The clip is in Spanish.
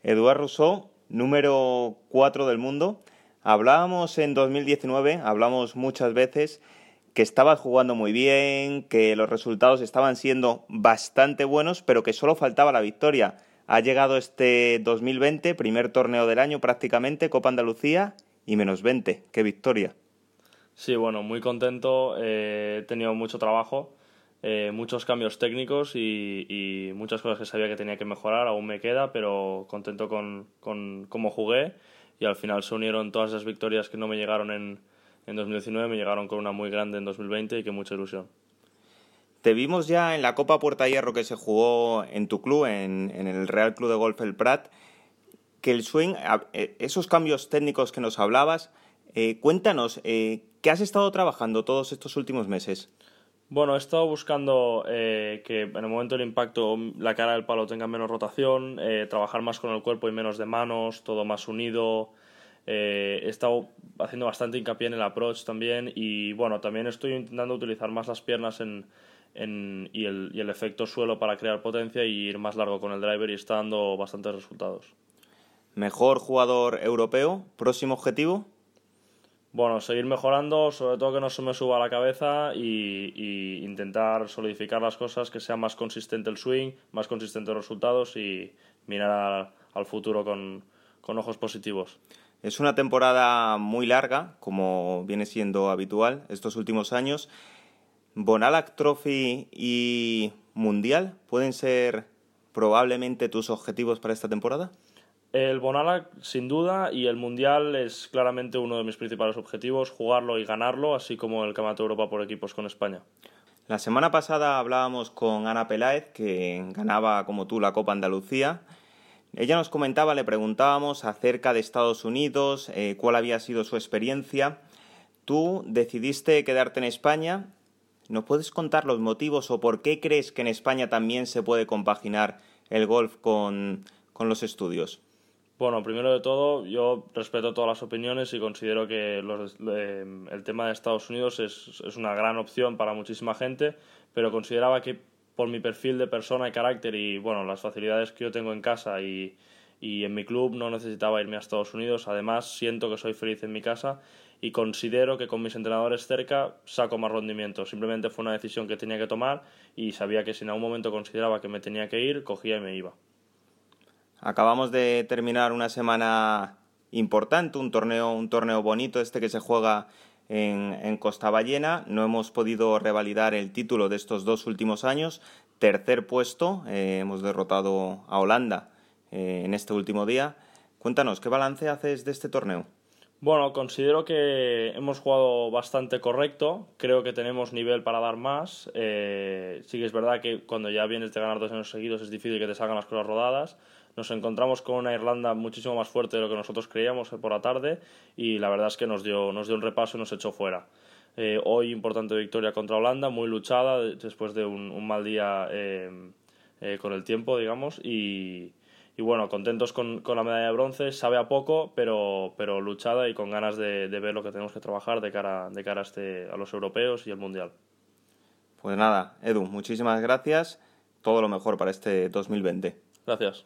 Eduard Rousseau, número 4 del mundo. Hablábamos en 2019, hablamos muchas veces que estabas jugando muy bien, que los resultados estaban siendo bastante buenos, pero que solo faltaba la victoria. Ha llegado este 2020, primer torneo del año prácticamente, Copa Andalucía, y -20. ¡Qué victoria! Sí, bueno, muy contento. He tenido mucho trabajo, muchos cambios técnicos y muchas cosas que sabía que tenía que mejorar. Aún me queda, pero contento con cómo jugué. Y al final se unieron todas esas victorias que no me llegaron en 2019, me llegaron con una muy grande en 2020 y que mucha ilusión. Te vimos ya en la Copa Puerta Hierro que se jugó en tu club, en el Real Club de Golf El Prat, que el swing, esos cambios técnicos que nos hablabas, cuéntanos, ¿qué has estado trabajando todos estos últimos meses? Bueno, he estado buscando que en el momento del impacto la cara del palo tenga menos rotación, trabajar más con el cuerpo y menos de manos, todo más unido. He estado haciendo bastante hincapié en el approach también y bueno, también estoy intentando utilizar más las piernas y el efecto suelo para crear potencia y ir más largo con el driver y está dando bastantes resultados. Mejor jugador europeo, próximo objetivo. Bueno, seguir mejorando, sobre todo que no se me suba a la cabeza y intentar solidificar las cosas, que sea más consistente el swing, más consistente los resultados y mirar al futuro con ojos positivos. Es una temporada muy larga, como viene siendo habitual estos últimos años. Bonalac Trophy y Mundial pueden ser probablemente tus objetivos para esta temporada. El Bonalac, sin duda, y el Mundial es claramente uno de mis principales objetivos, jugarlo y ganarlo, así como el Campeonato de Europa por equipos con España. La semana pasada hablábamos con Ana Peláez, que ganaba como tú la Copa Andalucía. Ella nos comentaba, le preguntábamos acerca de Estados Unidos, cuál había sido su experiencia. Tú decidiste quedarte en España. ¿Nos puedes contar los motivos o por qué crees que en España también se puede compaginar el golf con los estudios? Bueno, primero de todo, yo respeto todas las opiniones y considero que el tema de Estados Unidos es una gran opción para muchísima gente, pero consideraba que por mi perfil de persona y carácter y bueno, las facilidades que yo tengo en casa y en mi club no necesitaba irme a Estados Unidos. Además, siento que soy feliz en mi casa y considero que con mis entrenadores cerca saco más rendimiento. Simplemente fue una decisión que tenía que tomar y sabía que si en algún momento consideraba que me tenía que ir, cogía y me iba. Acabamos de terminar una semana importante, un torneo bonito que se juega en Costa Ballena. No hemos podido revalidar el título de estos 2 últimos años. Tercer puesto, hemos derrotado a Holanda en este último día. Cuéntanos, ¿qué balance haces de este torneo? Bueno, considero que hemos jugado bastante correcto, creo que tenemos nivel para dar más. Sí que es verdad que cuando ya vienes de ganar 2 años seguidos es difícil que te salgan las cosas rodadas. Nos encontramos con una Irlanda muchísimo más fuerte de lo que nosotros creíamos por la tarde y la verdad es que nos dio un repaso y nos echó fuera. Hoy importante victoria contra Holanda, muy luchada después de un mal día con el tiempo, digamos, y bueno, contentos con la medalla de bronce, sabe a poco, pero luchada y con ganas de ver lo que tenemos que trabajar de cara a los europeos y el mundial. Pues nada, Edu, muchísimas gracias. Todo lo mejor para este 2020. Gracias.